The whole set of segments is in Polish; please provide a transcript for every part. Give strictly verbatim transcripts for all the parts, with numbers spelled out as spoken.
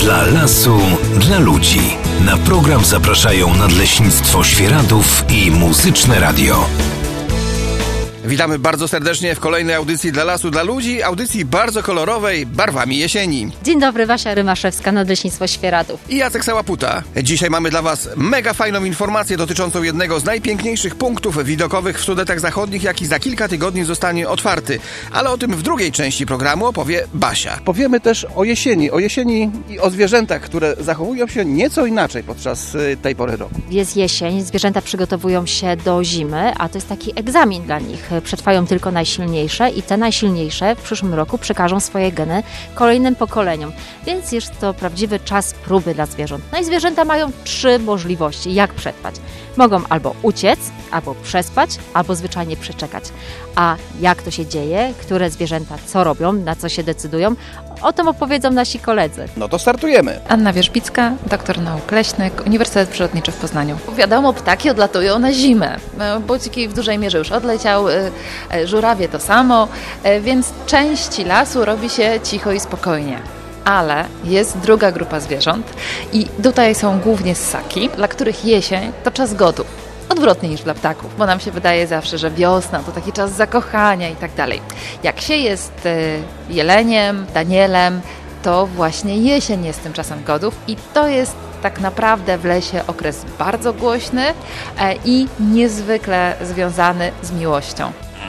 Dla lasu, dla ludzi. Na program zapraszają Nadleśnictwo Świeradów i Muzyczne Radio. Witamy bardzo serdecznie w kolejnej audycji Dla lasu, dla ludzi, audycji bardzo kolorowej, barwami jesieni. Dzień dobry, Basia Rymaszewska, Nadleśnictwo Świeradów. I Jacek Sałaputa. Dzisiaj mamy dla Was mega fajną informację dotyczącą jednego z najpiękniejszych punktów widokowych w Sudetach Zachodnich, jaki za kilka tygodni zostanie otwarty. Ale o tym w drugiej części programu opowie Basia. Powiemy też o jesieni, o jesieni i o zwierzętach, które zachowują się nieco inaczej podczas tej pory roku. Jest jesień, zwierzęta przygotowują się do zimy, a to jest taki egzamin dla nich. Przetrwają tylko najsilniejsze i te najsilniejsze w przyszłym roku przekażą swoje geny kolejnym pokoleniom. Więc jest to prawdziwy czas próby dla zwierząt. No i zwierzęta mają trzy możliwości, jak przetrwać. Mogą albo uciec, albo przespać, albo zwyczajnie przeczekać. A jak to się dzieje, które zwierzęta co robią, na co się decydują, o tym opowiedzą nasi koledzy. No to startujemy. Anna Wierzbicka, doktor nauk leśnych, Uniwersytet Przyrodniczy w Poznaniu. Wiadomo, ptaki odlatują na zimę. Buciki w dużej mierze już odleciały, żurawie to samo, więc części lasu robi się cicho i spokojnie. Ale jest druga grupa zwierząt i tutaj są głównie ssaki, dla których jesień to czas godów. Odwrotnie niż dla ptaków, bo nam się wydaje zawsze, że wiosna to taki czas zakochania i tak dalej. Jak się jest jeleniem, danielem, to właśnie jesień jest tym czasem godów i to jest tak naprawdę w lesie okres bardzo głośny i niezwykle związany z miłością.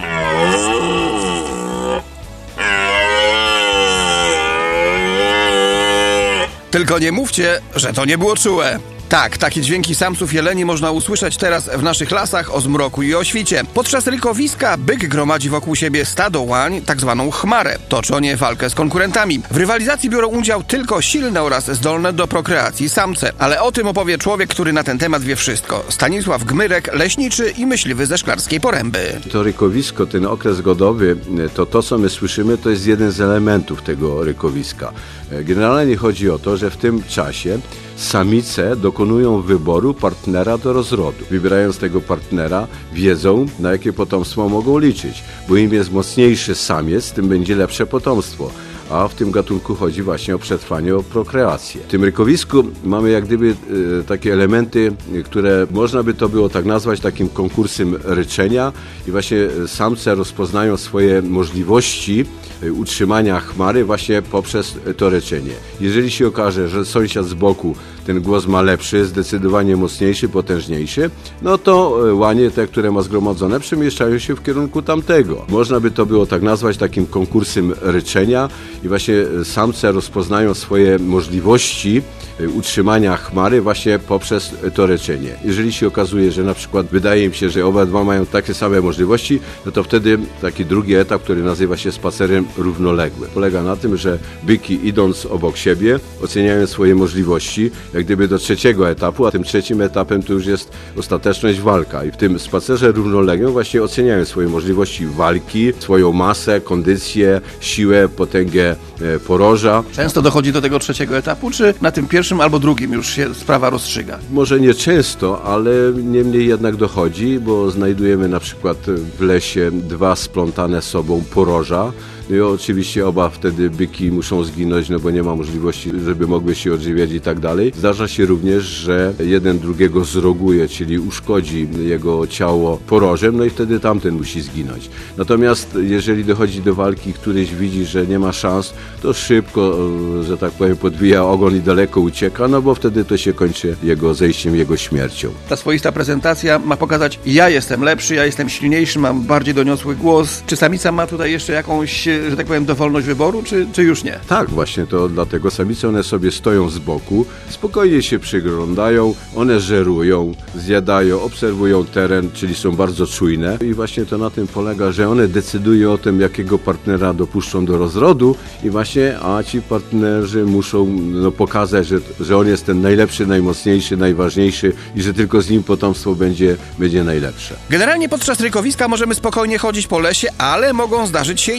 Tylko nie mówcie, że to nie było czułe. Tak, takie dźwięki samców jeleni można usłyszeć teraz w naszych lasach o zmroku i o świcie. Podczas rykowiska byk gromadzi wokół siebie stado łań, tak zwaną chmarę. Toczy o nie walkę z konkurentami. W rywalizacji biorą udział tylko silne oraz zdolne do prokreacji samce. Ale o tym opowie człowiek, który na ten temat wie wszystko. Stanisław Gmyrek, leśniczy i myśliwy ze Szklarskiej Poręby. To rykowisko, ten okres godowy, to to, co my słyszymy, to jest jeden z elementów tego rykowiska. Generalnie chodzi o to, że w tym czasie samice dokonują wyboru partnera do rozrodu. Wybierając tego partnera, wiedzą, na jakie potomstwo mogą liczyć, bo im jest mocniejszy samiec, tym będzie lepsze potomstwo. A w tym gatunku chodzi właśnie o przetrwanie, o prokreację. W tym rykowisku mamy jak gdyby e, takie elementy, które można by to było tak nazwać takim konkursem ryczenia i właśnie samce rozpoznają swoje możliwości e, utrzymania chmary właśnie poprzez to ryczenie. Jeżeli się okaże, że sąsiad z boku ten głos ma lepszy, zdecydowanie mocniejszy, potężniejszy, no to łanie te, które ma zgromadzone, przemieszczają się w kierunku tamtego. Można by to było tak nazwać takim konkursem ryczenia i właśnie samce rozpoznają swoje możliwości utrzymania chmary właśnie poprzez to ryczenie. Jeżeli się okazuje, że na przykład wydaje im się, że obydwa mają takie same możliwości, no to wtedy taki drugi etap, który nazywa się spacerem równoległym. Polega na tym, że byki idąc obok siebie oceniają swoje możliwości, jak gdyby do trzeciego etapu, a tym trzecim etapem to już jest ostateczność walka. I w tym spacerze równoległym właśnie oceniają swoje możliwości walki, swoją masę, kondycję, siłę, potęgę e, poroża. Często dochodzi do tego trzeciego etapu, czy na tym pierwszym albo drugim już się sprawa rozstrzyga? Może nie często, ale niemniej jednak dochodzi, bo znajdujemy na przykład w lesie dwa splątane sobą poroża. No i oczywiście oba wtedy byki muszą zginąć, no bo nie ma możliwości, żeby mogły się odżywiać i tak dalej. Zdarza się również, że jeden drugiego zroguje, czyli uszkodzi jego ciało porożem, no i wtedy tamten musi zginąć. Natomiast jeżeli dochodzi do walki, któryś widzi, że nie ma szans, to szybko, że tak powiem, podbija ogon i daleko ucieka, no bo wtedy to się kończy jego zejściem, jego śmiercią. Ta swoista prezentacja ma pokazać, ja jestem lepszy, ja jestem silniejszy, mam bardziej doniosły głos. Czy samica ma tutaj jeszcze jakąś, że tak powiem, dowolność wyboru, czy, czy już nie? Tak, właśnie to dlatego samice, one sobie stoją z boku, spokojnie się przyglądają, one żerują, zjadają, obserwują teren, czyli są bardzo czujne i właśnie to na tym polega, że one decydują o tym, jakiego partnera dopuszczą do rozrodu i właśnie, a ci partnerzy muszą no, pokazać, że, że on jest ten najlepszy, najmocniejszy, najważniejszy i że tylko z nim potomstwo będzie, będzie najlepsze. Generalnie podczas rykowiska możemy spokojnie chodzić po lesie, ale mogą zdarzyć się i niespodzianki.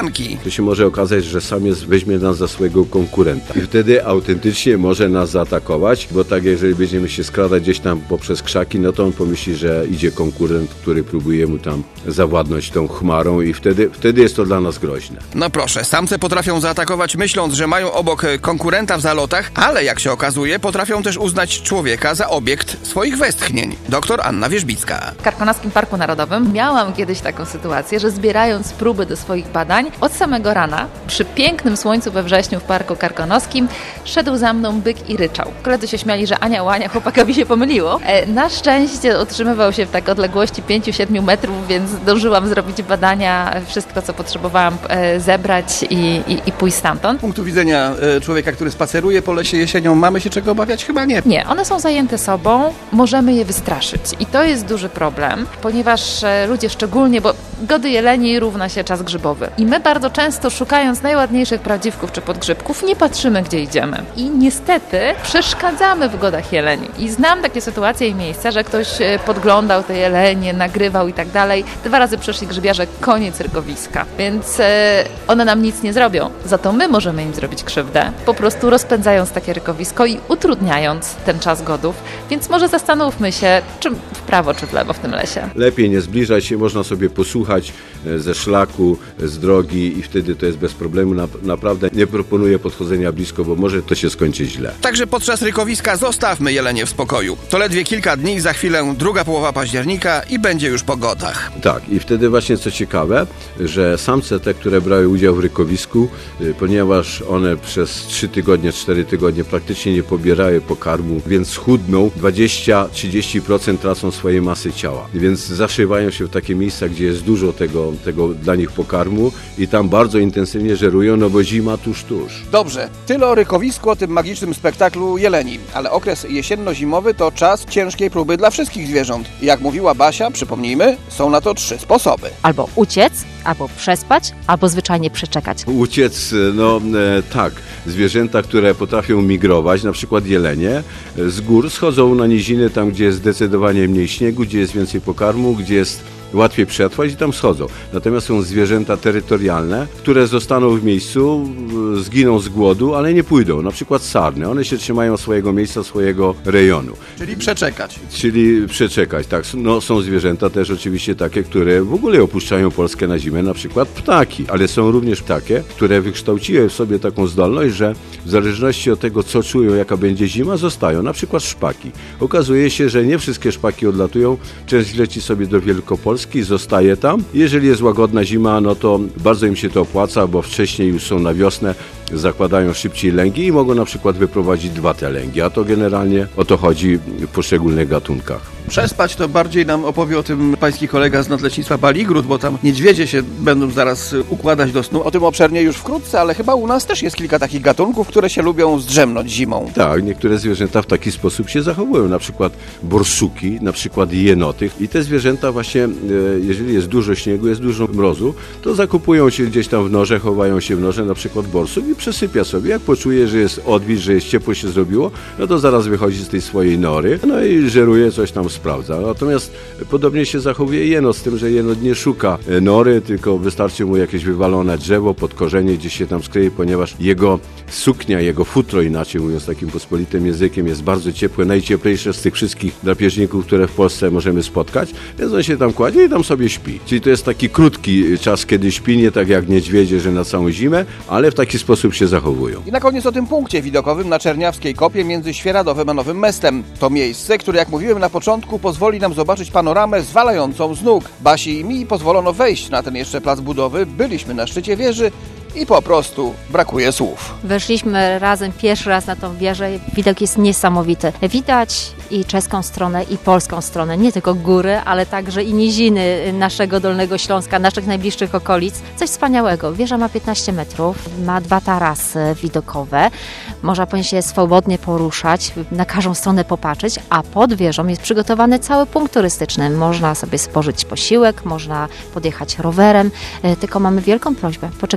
niespodzianki. To się może okazać, że samiec weźmie nas za swojego konkurenta. I wtedy autentycznie może nas zaatakować, bo tak jeżeli będziemy się skradać gdzieś tam poprzez krzaki, no to on pomyśli, że idzie konkurent, który próbuje mu tam zawładnąć tą chmarą i wtedy, wtedy jest to dla nas groźne. No proszę, samce potrafią zaatakować myśląc, że mają obok konkurenta w zalotach, ale jak się okazuje, potrafią też uznać człowieka za obiekt swoich westchnień. Doktor Anna Wierzbicka. W Karkonoskim Parku Narodowym miałam kiedyś taką sytuację, że zbierając próby do swoich badań, od samego rana, przy pięknym słońcu we wrześniu w Parku Karkonoskim, szedł za mną byk i ryczał. Koledzy się śmiali, że Ania łania, chłopakowi się pomyliło. E, na szczęście utrzymywał się w tak odległości pięć do siedmiu metrów, więc zdążyłam zrobić badania, wszystko co potrzebowałam e, zebrać i, i, i pójść stamtąd. Z punktu widzenia e, człowieka, który spaceruje po lesie jesienią, mamy się czego obawiać? Chyba nie. Nie, one są zajęte sobą, możemy je wystraszyć i to jest duży problem, ponieważ e, ludzie szczególnie, bo gody jeleni równa się czas grzybowy i my bardzo często szukając najładniejszych prawdziwków czy podgrzybków nie patrzymy gdzie idziemy i niestety przeszkadzamy w godach jeleni i znam takie sytuacje i miejsca, że ktoś podglądał te jelenie, nagrywał i tak dalej. Dwa razy przyszli grzybiarze, koniec rykowiska, więc e, one nam nic nie zrobią, za to my możemy im zrobić krzywdę, po prostu rozpędzając takie rykowisko i utrudniając ten czas godów, więc może zastanówmy się, czy w prawo, czy w lewo w tym lesie. Lepiej nie zbliżać się, można sobie posłuchać ze szlaku, z drogi i wtedy to jest bez problemu. Naprawdę nie proponuję podchodzenia blisko, bo może to się skończyć źle. Także podczas rykowiska zostawmy jelenie w spokoju. To ledwie kilka dni, za chwilę druga połowa października i będzie już po godach. Tak, i wtedy właśnie co ciekawe, że samce te, które brały udział w rykowisku, ponieważ one przez trzy tygodnie, cztery tygodnie praktycznie nie pobierały pokarmu, więc schudną, dwadzieścia do trzydziestu procent tracą swojej masy ciała. Więc zaszywają się w takie miejsca, gdzie jest dużo tego, tego dla nich pokarmu i tam bardzo intensywnie żerują, no bo zima tuż, tuż. Dobrze, tyle o rykowisku, o tym magicznym spektaklu jeleni, ale okres jesienno-zimowy to czas ciężkiej próby dla wszystkich zwierząt. Jak mówiła Basia, przypomnijmy, są na to trzy sposoby. Albo uciec, albo przespać, albo zwyczajnie przeczekać. Uciec, no e, tak, zwierzęta, które potrafią migrować, na przykład jelenie, z gór schodzą na niziny, tam gdzie jest zdecydowanie mniej śniegu, gdzie jest więcej pokarmu, gdzie jest łatwiej przetrwać i tam schodzą. Natomiast są zwierzęta terytorialne, które zostaną w miejscu, zginą z głodu, ale nie pójdą. Na przykład sarny. One się trzymają swojego miejsca, swojego rejonu. Czyli przeczekać. Czyli przeczekać, tak. No, są zwierzęta też oczywiście takie, które w ogóle opuszczają Polskę na zimę, na przykład ptaki. Ale są również takie, które wykształciły w sobie taką zdolność, że w zależności od tego, co czują, jaka będzie zima, zostają. Na przykład szpaki. Okazuje się, że nie wszystkie szpaki odlatują. Część leci sobie do Wielkopolski, zostaje tam. Jeżeli jest łagodna zima, no to bardzo im się to opłaca, bo wcześniej już są na wiosnę, zakładają szybciej lęgi i mogą na przykład wyprowadzić dwa te lęgi, a to generalnie o to chodzi w poszczególnych gatunkach. Przespać to bardziej nam opowie o tym pański kolega z Nadleśnictwa Baligród, bo tam niedźwiedzie się będą zaraz układać do snu. O tym obszernie już wkrótce, ale chyba u nas też jest kilka takich gatunków, które się lubią zdrzemnąć zimą. Tak, niektóre zwierzęta w taki sposób się zachowują, na przykład borsuki, na przykład jenoty i te zwierzęta właśnie, jeżeli jest dużo śniegu, jest dużo mrozu, to zakupują się gdzieś tam w norze, chowają się w norze, na przykład borsuk i przesypia sobie. Jak poczuje, że jest odwilż, że jest ciepło się zrobiło, no to zaraz wychodzi z tej swojej nory, no i żeruje, coś tam sprawdza. Natomiast podobnie się zachowuje jenot, z tym, że jenot nie szuka nory, tylko wystarczy mu jakieś wywalone drzewo, podkorzenie, gdzieś się tam skryje, ponieważ jego suknia, jego futro, inaczej mówiąc takim pospolitym językiem, jest bardzo ciepłe, najcieplejsze z tych wszystkich drapieżników, które w Polsce możemy spotkać, więc on się tam kładzie i tam sobie śpi. Czyli to jest taki krótki czas, kiedy śpi, nie tak jak niedźwiedzie, że na całą zimę, ale w taki sposób się zachowują. I na koniec o tym punkcie widokowym na Czerniawskiej Kopie między Świeradowem a Nowym Mestem. To miejsce, które jak mówiłem na początku, pozwoli nam zobaczyć panoramę zwalającą z nóg. Basi i mi pozwolono wejść na ten jeszcze plac budowy, byliśmy na szczycie wieży i po prostu brakuje słów. Weszliśmy razem pierwszy raz na tą wieżę, widok jest niesamowity. Widać i czeską stronę, i polską stronę, nie tylko góry, ale także i niziny naszego Dolnego Śląska, naszych najbliższych okolic. Coś wspaniałego. Wieża ma piętnaście metrów, ma dwa tarasy widokowe, można po niej się swobodnie poruszać, na każdą stronę popatrzeć, a pod wieżą jest przygotowany cały punkt turystyczny. Można sobie spożyć posiłek, można podjechać rowerem, tylko mamy wielką prośbę, poczekajmy jeszcze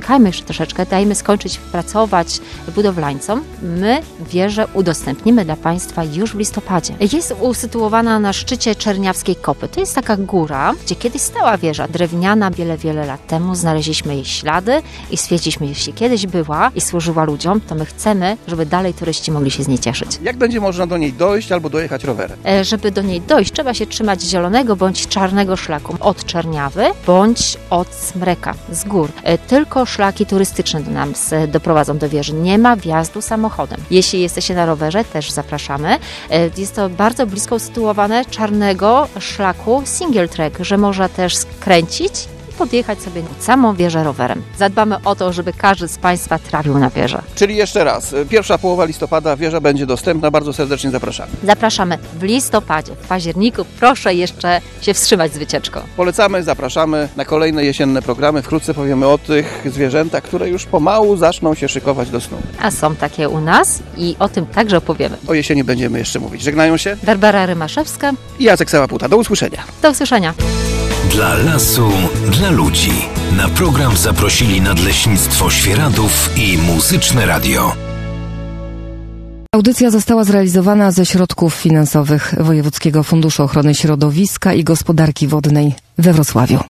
troszeczkę, dajmy skończyć pracować budowlańcom. My wieżę udostępnimy dla Państwa już w listopadzie. Jest usytuowana na szczycie Czerniawskiej Kopy. To jest taka góra, gdzie kiedyś stała wieża drewniana. Wiele, wiele lat temu znaleźliśmy jej ślady i stwierdziliśmy, jeśli kiedyś była i służyła ludziom, to my chcemy, żeby dalej turyści mogli się z niej cieszyć. Jak będzie można do niej dojść albo dojechać rowerem? E, żeby do niej dojść, trzeba się trzymać zielonego bądź czarnego szlaku od Czerniawy bądź od Smreka z gór. E, tylko szlaki turystyczne do nas e, doprowadzą do wieży. Nie ma wjazdu samochodem. Jeśli jesteście na rowerze, też zapraszamy. E, jest to bardzo blisko usytuowane czarnego szlaku single track, że można też skręcić podjechać sobie na samą wieżę rowerem. Zadbamy o to, żeby każdy z Państwa trafił na wieżę. Czyli jeszcze raz, pierwsza połowa listopada wieża będzie dostępna, bardzo serdecznie zapraszamy. Zapraszamy w listopadzie, w październiku. Proszę jeszcze się wstrzymać z wycieczką. Polecamy, zapraszamy na kolejne jesienne programy. Wkrótce powiemy o tych zwierzętach, które już pomału zaczną się szykować do snu. A są takie u nas i o tym także opowiemy. O jesieni będziemy jeszcze mówić. Żegnają się Barbara Rymaszewska i Jacek Sałaputa. Do usłyszenia. Do usłyszenia. Dla lasu, dla ludzi. Na program zaprosili Nadleśnictwo Świeradów i Muzyczne Radio. Audycja została zrealizowana ze środków finansowych Wojewódzkiego Funduszu Ochrony Środowiska i Gospodarki Wodnej we Wrocławiu.